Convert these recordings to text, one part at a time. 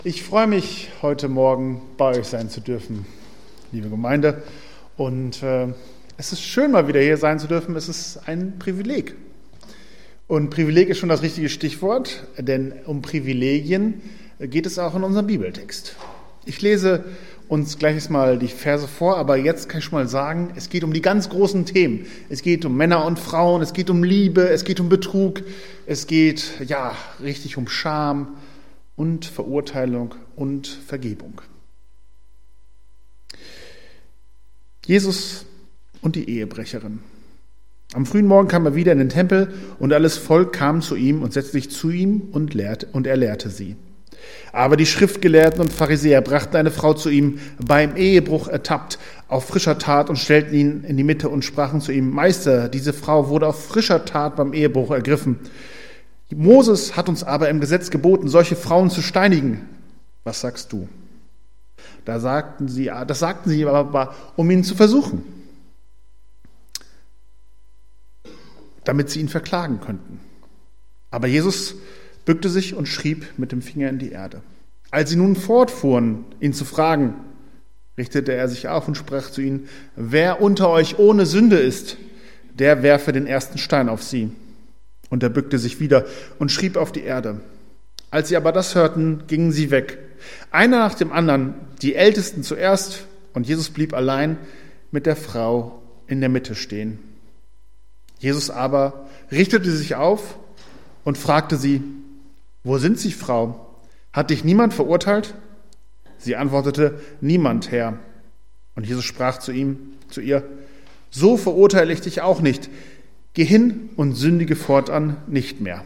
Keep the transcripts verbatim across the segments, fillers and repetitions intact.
Ich freue mich, heute Morgen bei euch sein zu dürfen, liebe Gemeinde. Und äh, es ist schön, mal wieder hier sein zu dürfen. Es ist ein Privileg. Und Privileg ist schon das richtige Stichwort, denn um Privilegien geht es auch in unserem Bibeltext. Ich lese uns gleich mal die Verse vor, aber jetzt kann ich schon mal sagen, es geht um die ganz großen Themen. Es geht um Männer und Frauen, es geht um Liebe, es geht um Betrug, es geht ja richtig um Scham und Verurteilung und Vergebung. Jesus und die Ehebrecherin. Am frühen Morgen kam er wieder in den Tempel und alles Volk kam zu ihm und setzte sich zu ihm und, lehrte, und er lehrte sie. Aber die Schriftgelehrten und Pharisäer brachten eine Frau zu ihm, beim Ehebruch ertappt, auf frischer Tat und stellten ihn in die Mitte und sprachen zu ihm: Meister, diese Frau wurde auf frischer Tat beim Ehebruch ergriffen. Moses hat uns aber im Gesetz geboten, solche Frauen zu steinigen. Was sagst du? Da sagten sie, das sagten sie aber, um ihn zu versuchen, damit sie ihn verklagen könnten. Aber Jesus bückte sich und schrieb mit dem Finger in die Erde. Als sie nun fortfuhren, ihn zu fragen, richtete er sich auf und sprach zu ihnen: Wer unter euch ohne Sünde ist, der werfe den ersten Stein auf sie. Und er bückte sich wieder und schrieb auf die Erde. Als sie aber das hörten, gingen sie weg, einer nach dem anderen, die Ältesten zuerst, und Jesus blieb allein mit der Frau in der Mitte stehen. Jesus aber richtete sich auf und fragte sie: Wo sind Sie, Frau? Hat dich niemand verurteilt? Sie antwortete: Niemand, Herr. Und Jesus sprach zu ihm, zu ihr: So verurteile ich dich auch nicht. Geh hin und sündige fortan nicht mehr.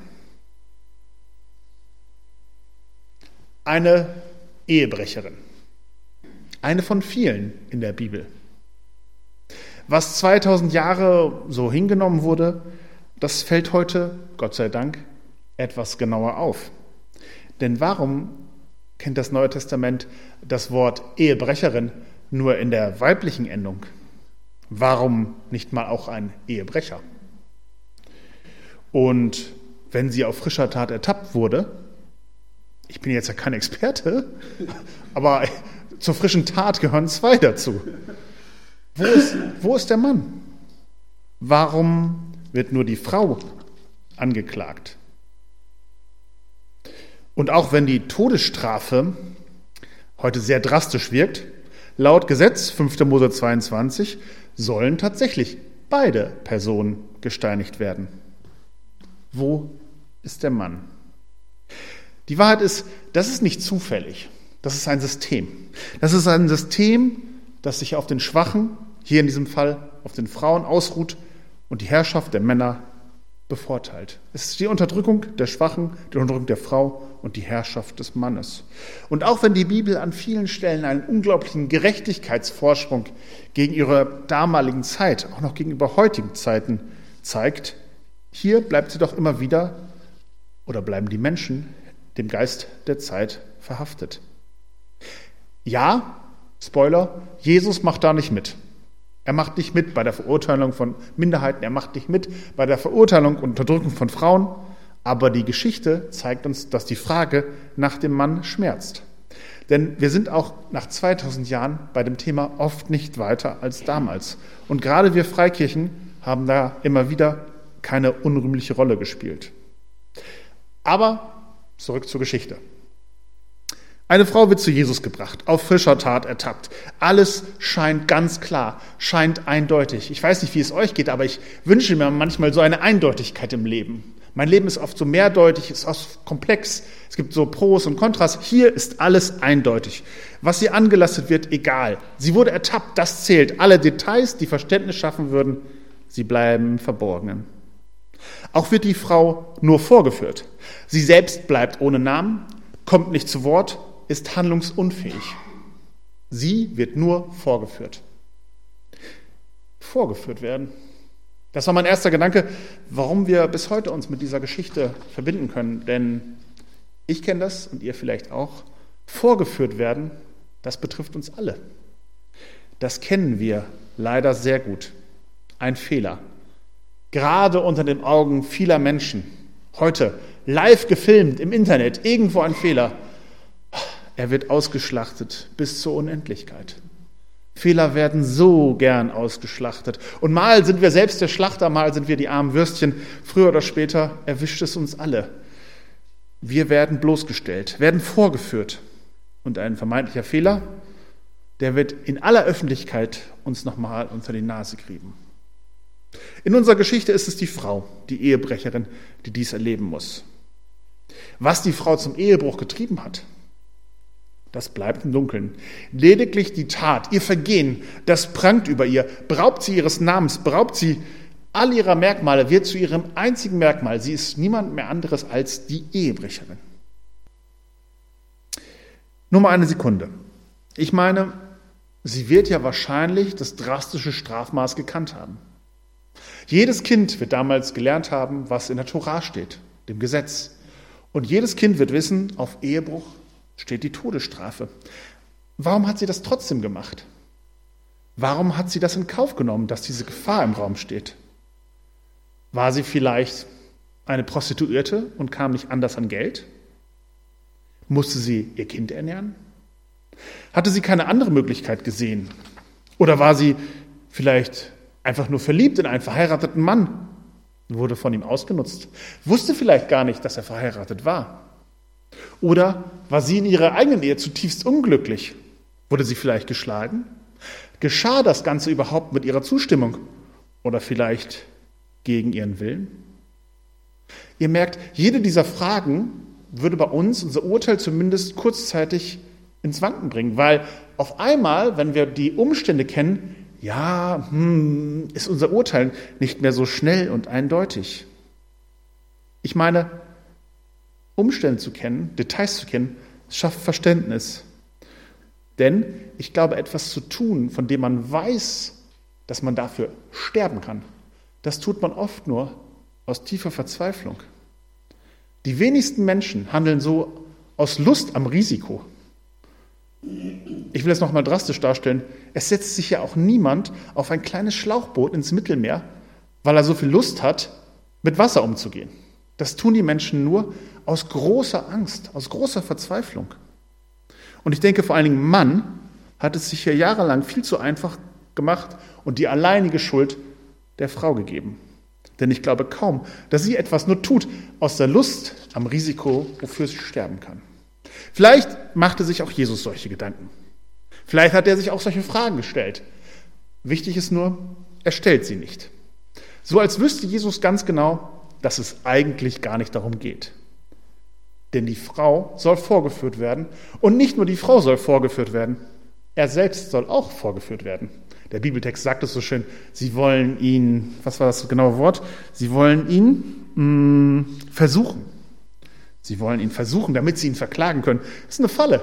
Eine Ehebrecherin. Eine von vielen in der Bibel. Was zweitausend Jahre so hingenommen wurde, das fällt heute, Gott sei Dank, etwas genauer auf. Denn warum kennt das Neue Testament das Wort Ehebrecherin nur in der weiblichen Endung? Warum nicht mal auch ein Ehebrecher? Und wenn sie auf frischer Tat ertappt wurde, ich bin jetzt ja kein Experte, aber zur frischen Tat gehören zwei dazu. Wo ist, wo ist der Mann? Warum wird nur die Frau angeklagt? Und auch wenn die Todesstrafe heute sehr drastisch wirkt, laut Gesetz fünfter Mose zweiundzwanzig sollen tatsächlich beide Personen gesteinigt werden. Wo ist der Mann? Die Wahrheit ist, das ist nicht zufällig. Das ist ein System. Das ist ein System, das sich auf den Schwachen, hier in diesem Fall auf den Frauen, ausruht und die Herrschaft der Männer bevorteilt. Es ist die Unterdrückung der Schwachen, die Unterdrückung der Frau und die Herrschaft des Mannes. Und auch wenn die Bibel an vielen Stellen einen unglaublichen Gerechtigkeitsvorsprung gegen ihre damaligen Zeit, auch noch gegenüber heutigen Zeiten zeigt, hier bleibt sie doch immer wieder, oder bleiben die Menschen, dem Geist der Zeit verhaftet. Ja, Spoiler, Jesus macht da nicht mit. Er macht nicht mit bei der Verurteilung von Minderheiten, er macht nicht mit bei der Verurteilung und Unterdrückung von Frauen, aber die Geschichte zeigt uns, dass die Frage nach dem Mann schmerzt. Denn wir sind auch nach zweitausend Jahren bei dem Thema oft nicht weiter als damals. Und gerade wir Freikirchen haben da immer wieder keine unrühmliche Rolle gespielt. Aber zurück zur Geschichte. Eine Frau wird zu Jesus gebracht, auf frischer Tat ertappt. Alles scheint ganz klar, scheint eindeutig. Ich weiß nicht, wie es euch geht, aber ich wünsche mir manchmal so eine Eindeutigkeit im Leben. Mein Leben ist oft so mehrdeutig, ist oft komplex. Es gibt so Pros und Kontras. Hier ist alles eindeutig. Was ihr angelastet wird, egal. Sie wurde ertappt, das zählt. Alle Details, die Verständnis schaffen würden, sie bleiben im Verborgenen. Auch wird die Frau nur vorgeführt. Sie selbst bleibt ohne Namen, kommt nicht zu Wort, ist handlungsunfähig. Sie wird nur vorgeführt. Vorgeführt werden. Das war mein erster Gedanke, warum wir bis heute uns mit dieser Geschichte verbinden können. Denn ich kenne das und ihr vielleicht auch. Vorgeführt werden, das betrifft uns alle. Das kennen wir leider sehr gut. Ein Fehler. Gerade unter den Augen vieler Menschen. Heute live gefilmt im Internet, irgendwo ein Fehler. er wird ausgeschlachtet bis zur Unendlichkeit. Fehler werden so gern ausgeschlachtet. Und mal sind wir selbst der Schlachter, mal sind wir die armen Würstchen. Früher oder später erwischt es uns alle. Wir werden bloßgestellt, werden vorgeführt. Und ein vermeintlicher Fehler, der wird in aller Öffentlichkeit uns nochmal unter die Nase kriegen. In unserer Geschichte ist es die Frau, die Ehebrecherin, die dies erleben muss. Was die Frau zum Ehebruch getrieben hat, das bleibt im Dunkeln. Lediglich die Tat, ihr Vergehen, das prangt über ihr, beraubt sie ihres Namens, beraubt sie all ihrer Merkmale, wird zu ihrem einzigen Merkmal. Sie ist niemand mehr anderes als die Ehebrecherin. Nur mal eine Sekunde. Ich meine, sie wird ja wahrscheinlich das drastische Strafmaß gekannt haben. Jedes Kind wird damals gelernt haben, was in der Tora steht, dem Gesetz. Und jedes Kind wird wissen, auf Ehebruch steht die Todesstrafe. Warum hat sie das trotzdem gemacht? Warum hat sie das in Kauf genommen, dass diese Gefahr im Raum steht? War sie vielleicht eine Prostituierte und kam nicht anders an Geld? Musste sie ihr Kind ernähren? Hatte sie keine andere Möglichkeit gesehen? Oder war sie vielleicht einfach nur verliebt in einen verheirateten Mann und wurde von ihm ausgenutzt? Wusste vielleicht gar nicht, dass er verheiratet war? Oder war sie in ihrer eigenen Ehe zutiefst unglücklich? Wurde sie vielleicht geschlagen? Geschah das Ganze überhaupt mit ihrer Zustimmung? Oder vielleicht gegen ihren Willen? Ihr merkt, jede dieser Fragen würde bei uns unser Urteil zumindest kurzzeitig ins Wanken bringen, weil auf einmal, wenn wir die Umstände kennen, ja, hm, ist unser Urteil nicht mehr so schnell und eindeutig. Ich meine, Umstände zu kennen, Details zu kennen, schafft Verständnis. Denn ich glaube, etwas zu tun, von dem man weiß, dass man dafür sterben kann, das tut man oft nur aus tiefer Verzweiflung. Die wenigsten Menschen handeln so aus Lust am Risiko. Ich will es nochmal drastisch darstellen. Es setzt sich ja auch niemand auf ein kleines Schlauchboot ins Mittelmeer, weil er so viel Lust hat, mit Wasser umzugehen. Das tun die Menschen nur aus großer Angst, aus großer Verzweiflung. Und ich denke, vor allen Dingen Mann hat es sich hier jahrelang viel zu einfach gemacht und die alleinige Schuld der Frau gegeben. Denn ich glaube kaum, dass sie etwas nur tut aus der Lust am Risiko, wofür sie sterben kann. Vielleicht machte sich auch Jesus solche Gedanken. Vielleicht hat er sich auch solche Fragen gestellt. Wichtig ist nur, er stellt sie nicht. So als wüsste Jesus ganz genau, dass es eigentlich gar nicht darum geht. Denn die Frau soll vorgeführt werden und nicht nur die Frau soll vorgeführt werden, er selbst soll auch vorgeführt werden. Der Bibeltext sagt es so schön, sie wollen ihn, was war das genaue Wort? Sie wollen ihn mh, versuchen. Sie wollen ihn versuchen, damit sie ihn verklagen können. Das ist eine Falle.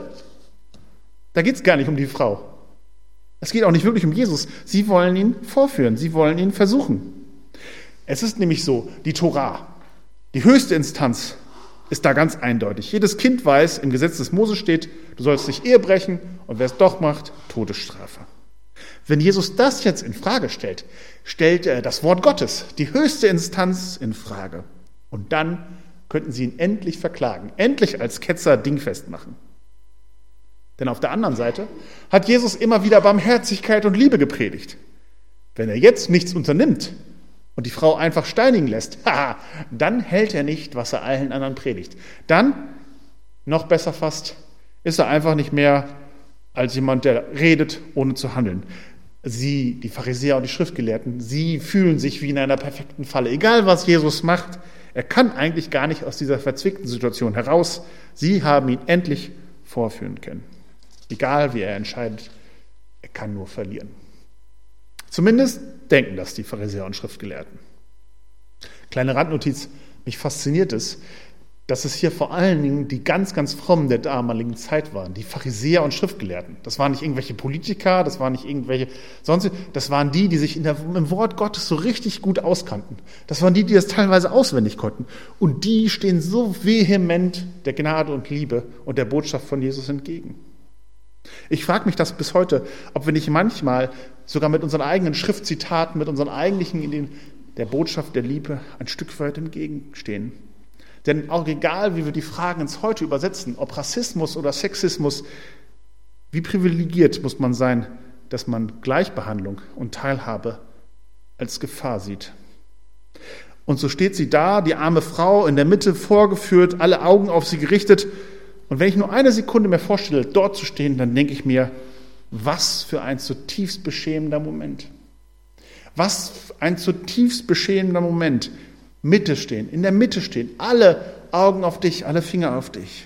Da geht es gar nicht um die Frau. Es geht auch nicht wirklich um Jesus. Sie wollen ihn vorführen, sie wollen ihn versuchen. Es ist nämlich so, die Tora, die höchste Instanz, ist da ganz eindeutig. Jedes Kind weiß, im Gesetz des Mose steht, du sollst nicht Ehe brechen und wer es doch macht, Todesstrafe. Wenn Jesus das jetzt in Frage stellt, stellt er das Wort Gottes, die höchste Instanz, in Frage. Und dann könnten sie ihn endlich verklagen, endlich als Ketzer dingfest machen. Denn auf der anderen Seite hat Jesus immer wieder Barmherzigkeit und Liebe gepredigt. Wenn er jetzt nichts unternimmt und die Frau einfach steinigen lässt, haha, dann hält er nicht, was er allen anderen predigt. Dann, noch besser fast, ist er einfach nicht mehr als jemand, der redet, ohne zu handeln. Sie, die Pharisäer und die Schriftgelehrten, sie fühlen sich wie in einer perfekten Falle. Egal, was Jesus macht, er kann eigentlich gar nicht aus dieser verzwickten Situation heraus. Sie haben ihn endlich vorführen können. Egal, wie er entscheidet, er kann nur verlieren. Zumindest denken das die Pharisäer und Schriftgelehrten. Kleine Randnotiz, mich fasziniert es, dass es hier vor allen Dingen die ganz, ganz Frommen der damaligen Zeit waren, die Pharisäer und Schriftgelehrten. Das waren nicht irgendwelche Politiker, das waren nicht irgendwelche sonst, das waren die, die sich in der, im Wort Gottes so richtig gut auskannten. Das waren die, die das teilweise auswendig konnten. Und die stehen so vehement der Gnade und Liebe und der Botschaft von Jesus entgegen. Ich frage mich das bis heute, ob wir nicht manchmal sogar mit unseren eigenen Schriftzitaten, mit unseren eigentlichen Ideen der Botschaft der Liebe ein Stück weit entgegenstehen. Denn auch egal, wie wir die Fragen ins Heute übersetzen, ob Rassismus oder Sexismus, wie privilegiert muss man sein, dass man Gleichbehandlung und Teilhabe als Gefahr sieht. Und so steht sie da, die arme Frau, in der Mitte vorgeführt, alle Augen auf sie gerichtet. Und wenn ich nur eine Sekunde mir vorstelle, dort zu stehen, dann denke ich mir, was für ein zutiefst beschämender Moment. Was ein zutiefst beschämender Moment. Mitte stehen, in der Mitte stehen, alle Augen auf dich, alle Finger auf dich.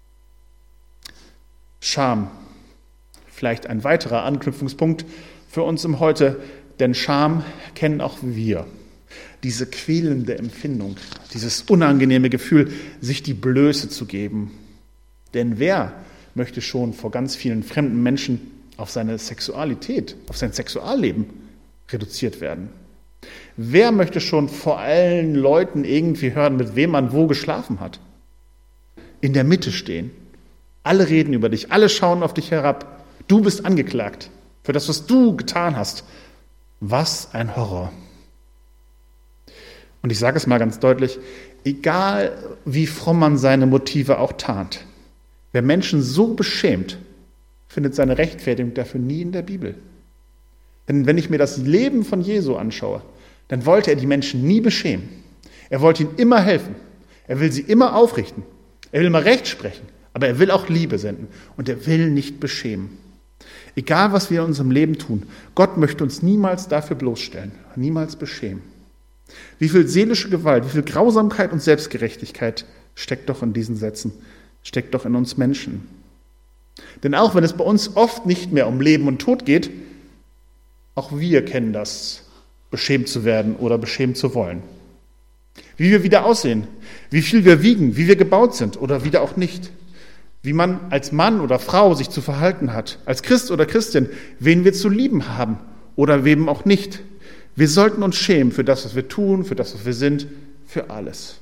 Scham, vielleicht ein weiterer Anknüpfungspunkt für uns im Heute, denn Scham kennen auch wir. Diese quälende Empfindung, dieses unangenehme Gefühl, sich die Blöße zu geben. Denn wer möchte schon vor ganz vielen fremden Menschen auf seine Sexualität, auf sein Sexualleben reduziert werden? Wer möchte schon vor allen Leuten irgendwie hören, mit wem man wo geschlafen hat? In der Mitte stehen. Alle reden über dich, alle schauen auf dich herab. Du bist angeklagt für das, was du getan hast. Was ein Horror. Und ich sage es mal ganz deutlich, egal wie fromm man seine Motive auch tarnt, wer Menschen so beschämt, findet seine Rechtfertigung dafür nie in der Bibel. Denn wenn ich mir das Leben von Jesu anschaue, dann wollte er die Menschen nie beschämen. Er wollte ihnen immer helfen. Er will sie immer aufrichten. Er will immer Recht sprechen. Aber er will auch Liebe senden. Und er will nicht beschämen. Egal, was wir in unserem Leben tun, Gott möchte uns niemals dafür bloßstellen. Niemals beschämen. Wie viel seelische Gewalt, wie viel Grausamkeit und Selbstgerechtigkeit steckt doch in diesen Sätzen, steckt doch in uns Menschen. Denn auch wenn es bei uns oft nicht mehr um Leben und Tod geht, auch wir kennen das, beschämt zu werden oder beschämt zu wollen. Wie wir wieder aussehen, wie viel wir wiegen, wie wir gebaut sind oder wieder auch nicht. Wie man als Mann oder Frau sich zu verhalten hat, als Christ oder Christin, wen wir zu lieben haben oder wem auch nicht. Wir sollten uns schämen für das, was wir tun, für das, was wir sind, für alles.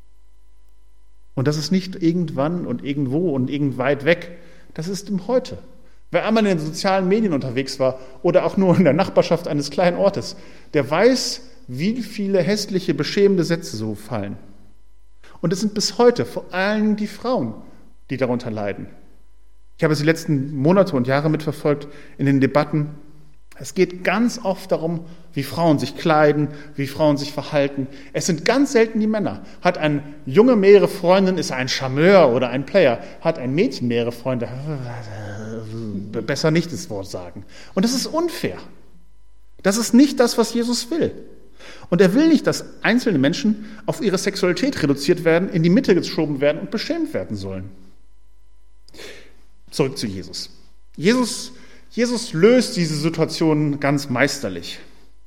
Und das ist nicht irgendwann und irgendwo und irgendweit weg, das ist im Heute. Wer einmal in den sozialen Medien unterwegs war oder auch nur in der Nachbarschaft eines kleinen Ortes, der weiß, wie viele hässliche, beschämende Sätze so fallen. Und es sind bis heute vor allem die Frauen, die darunter leiden. Ich habe es die letzten Monate und Jahre mitverfolgt in den Debatten. Es geht ganz oft darum, wie Frauen sich kleiden, wie Frauen sich verhalten. Es sind ganz selten die Männer. Hat ein Junge mehrere Freundinnen, ist er ein Charmeur oder ein Player. Hat ein Mädchen mehrere Freunde, besser nicht das Wort sagen. Und das ist unfair. Das ist nicht das, was Jesus will. Und er will nicht, dass einzelne Menschen auf ihre Sexualität reduziert werden, in die Mitte geschoben werden und beschämt werden sollen. Zurück zu Jesus. Jesus, Jesus löst diese Situation ganz meisterlich.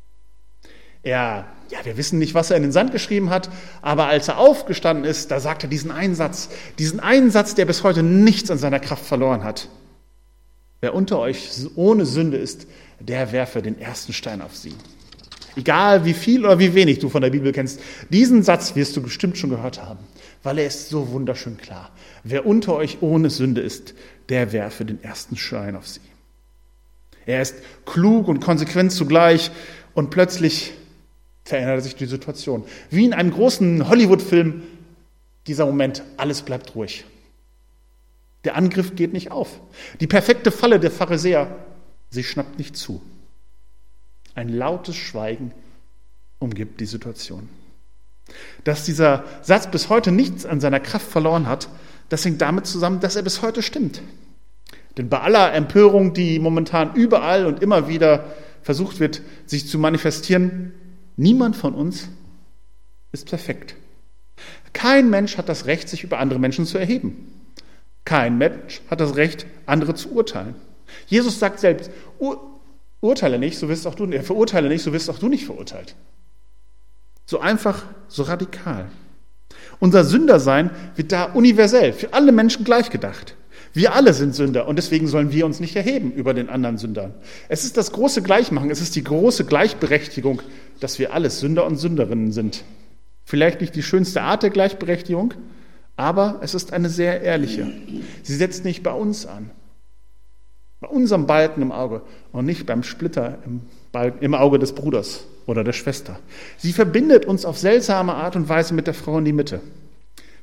Er, ja, wir wissen nicht, was er in den Sand geschrieben hat, aber als er aufgestanden ist, da sagt er diesen einen Satz, diesen einen Satz, der bis heute nichts an seiner Kraft verloren hat. Wer unter euch ohne Sünde ist, der werfe den ersten Stein auf sie. Egal wie viel oder wie wenig du von der Bibel kennst, diesen Satz wirst du bestimmt schon gehört haben, weil er ist so wunderschön klar. Wer unter euch ohne Sünde ist, der werfe den ersten Stein auf sie. Er ist klug und konsequent zugleich und plötzlich verändert sich die Situation. Wie in einem großen Hollywood-Film, dieser Moment, alles bleibt ruhig. Der Angriff geht nicht auf. Die perfekte Falle der Pharisäer, sie schnappt nicht zu. Ein lautes Schweigen umgibt die Situation. Dass dieser Satz bis heute nichts an seiner Kraft verloren hat, das hängt damit zusammen, dass er bis heute stimmt. Denn bei aller Empörung, die momentan überall und immer wieder versucht wird, sich zu manifestieren, niemand von uns ist perfekt. Kein Mensch hat das Recht, sich über andere Menschen zu erheben. Kein Mensch hat das Recht, andere zu urteilen. Jesus sagt selbst, ur- urteile nicht, so wirst auch du, äh, verurteile nicht, so wirst auch du nicht verurteilt. So einfach, so radikal. Unser Sündersein wird da universell, für alle Menschen gleich gedacht. Wir alle sind Sünder und deswegen sollen wir uns nicht erheben über den anderen Sündern. Es ist das große Gleichmachen, es ist die große Gleichberechtigung, dass wir alles Sünder und Sünderinnen sind. Vielleicht nicht die schönste Art der Gleichberechtigung, aber es ist eine sehr ehrliche. Sie setzt nicht bei uns an, bei unserem Balken im Auge und nicht beim Splitter im, Balken, im Auge des Bruders oder der Schwester. Sie verbindet uns auf seltsame Art und Weise mit der Frau in die Mitte.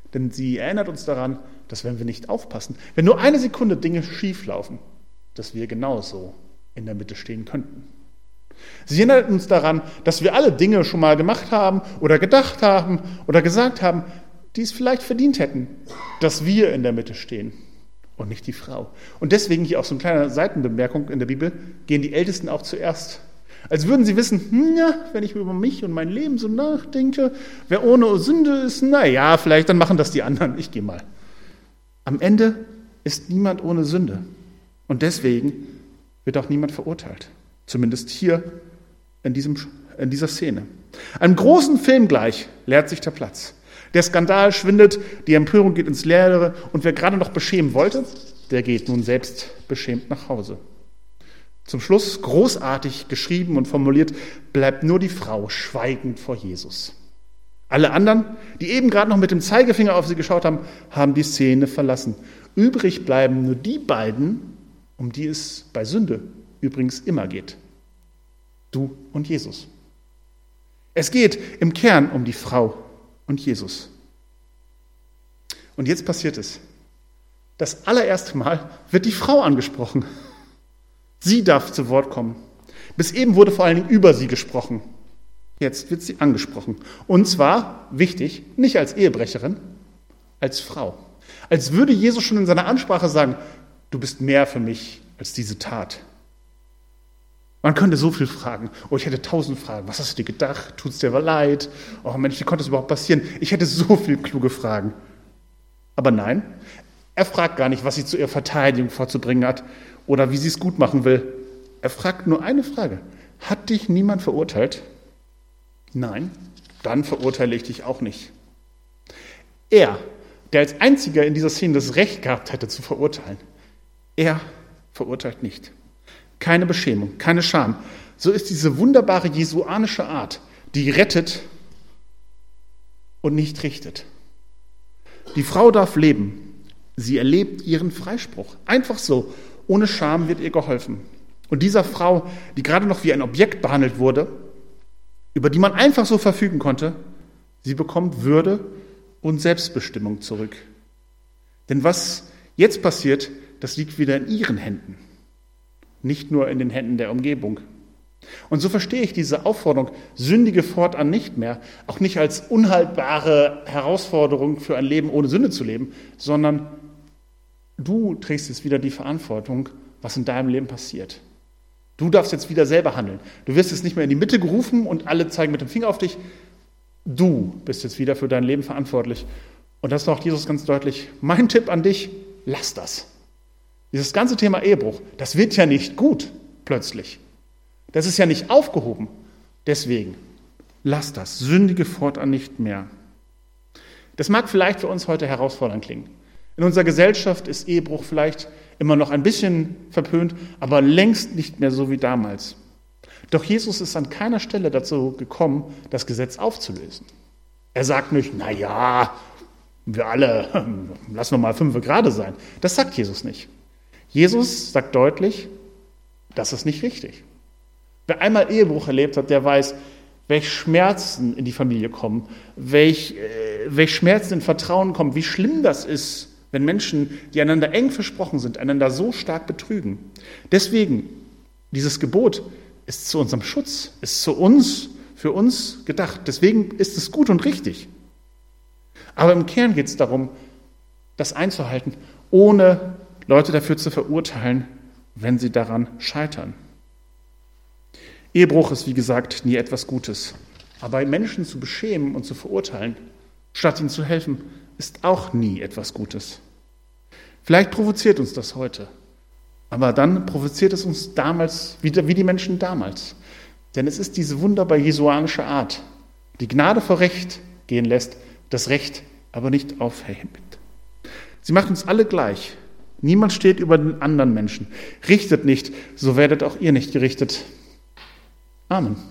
Denn sie erinnert uns daran, dass wenn wir nicht aufpassen, wenn nur eine Sekunde Dinge schief laufen, dass wir genauso in der Mitte stehen könnten. Sie erinnert uns daran, dass wir alle Dinge schon mal gemacht haben oder gedacht haben oder gesagt haben, die es vielleicht verdient hätten, dass wir in der Mitte stehen und nicht die Frau. Und deswegen hier auch so eine kleine Seitenbemerkung in der Bibel, gehen die Ältesten auch zuerst. Als würden sie wissen, hm, ja, wenn ich über mich und mein Leben so nachdenke, wer ohne Sünde ist, na ja, vielleicht dann machen das die anderen, ich gehe mal. Am Ende ist niemand ohne Sünde. Und deswegen wird auch niemand verurteilt. Zumindest hier in, diesem, in dieser Szene. Einem großen Film gleich leert sich der Platz. Der Skandal schwindet, die Empörung geht ins Leere und wer gerade noch beschämen wollte, der geht nun selbst beschämt nach Hause. Zum Schluss, großartig geschrieben und formuliert, bleibt nur die Frau schweigend vor Jesus. Alle anderen, die eben gerade noch mit dem Zeigefinger auf sie geschaut haben, haben die Szene verlassen. Übrig bleiben nur die beiden, um die es bei Sünde übrigens immer geht. Du und Jesus. Es geht im Kern um die Frau und Jesus. Und jetzt passiert es. Das allererste Mal wird die Frau angesprochen. Sie darf zu Wort kommen. Bis eben wurde vor allen Dingen über sie gesprochen. Jetzt wird sie angesprochen. Und zwar, wichtig, nicht als Ehebrecherin, als Frau. Als würde Jesus schon in seiner Ansprache sagen, du bist mehr für mich als diese Tat. Man könnte so viel fragen. Oh, ich hätte tausend Fragen. Was hast du dir gedacht? Tut es dir leid? Oh Mensch, wie konnte das überhaupt passieren? Ich hätte so viele kluge Fragen. Aber nein, er fragt gar nicht, was sie zu ihrer Verteidigung vorzubringen hat oder wie sie es gut machen will. Er fragt nur eine Frage. Hat dich niemand verurteilt? Nein, dann verurteile ich dich auch nicht. Er, der als einziger in dieser Szene das Recht gehabt hätte zu verurteilen, er verurteilt nicht. Keine Beschämung, keine Scham. So ist diese wunderbare jesuanische Art, die rettet und nicht richtet. Die Frau darf leben. Sie erlebt ihren Freispruch. Einfach so. Ohne Scham wird ihr geholfen. Und dieser Frau, die gerade noch wie ein Objekt behandelt wurde, über die man einfach so verfügen konnte, sie bekommt Würde und Selbstbestimmung zurück. Denn was jetzt passiert, das liegt wieder in ihren Händen. Nicht nur in den Händen der Umgebung. Und so verstehe ich diese Aufforderung, sündige fortan nicht mehr, auch nicht als unhaltbare Herausforderung für ein Leben ohne Sünde zu leben, sondern du trägst jetzt wieder die Verantwortung, was in deinem Leben passiert. Du darfst jetzt wieder selber handeln. Du wirst jetzt nicht mehr in die Mitte gerufen und alle zeigen mit dem Finger auf dich. Du bist jetzt wieder für dein Leben verantwortlich. Und das sagt Jesus ganz deutlich. Mein Tipp an dich, lass das. Dieses ganze Thema Ehebruch, das wird ja nicht gut plötzlich. Das ist ja nicht aufgehoben. Deswegen, lass das. Sündige fortan nicht mehr. Das mag vielleicht für uns heute herausfordernd klingen. In unserer Gesellschaft ist Ehebruch vielleicht immer noch ein bisschen verpönt, aber längst nicht mehr so wie damals. Doch Jesus ist an keiner Stelle dazu gekommen, das Gesetz aufzulösen. Er sagt nicht, na ja, wir alle, lassen wir mal fünf gerade sein. Das sagt Jesus nicht. Jesus sagt deutlich, das ist nicht richtig. Wer einmal Ehebruch erlebt hat, der weiß, welche Schmerzen in die Familie kommen, welch, äh, welche Schmerzen in Vertrauen kommen, wie schlimm das ist, wenn Menschen, die einander eng versprochen sind, einander so stark betrügen. Deswegen, dieses Gebot ist zu unserem Schutz, ist zu uns, für uns gedacht. Deswegen ist es gut und richtig. Aber im Kern geht es darum, das einzuhalten, ohne Leute dafür zu verurteilen, wenn sie daran scheitern. Ehebruch ist, wie gesagt, nie etwas Gutes. Aber Menschen zu beschämen und zu verurteilen, statt ihnen zu helfen, ist auch nie etwas Gutes. Vielleicht provoziert uns das heute, aber dann provoziert es uns damals wieder wie die Menschen damals. Denn es ist diese wunderbar jesuanische Art, die Gnade vor Recht gehen lässt, das Recht aber nicht aufhebt. Sie macht uns alle gleich. Niemand steht über den anderen Menschen. Richtet nicht, so werdet auch ihr nicht gerichtet. Amen.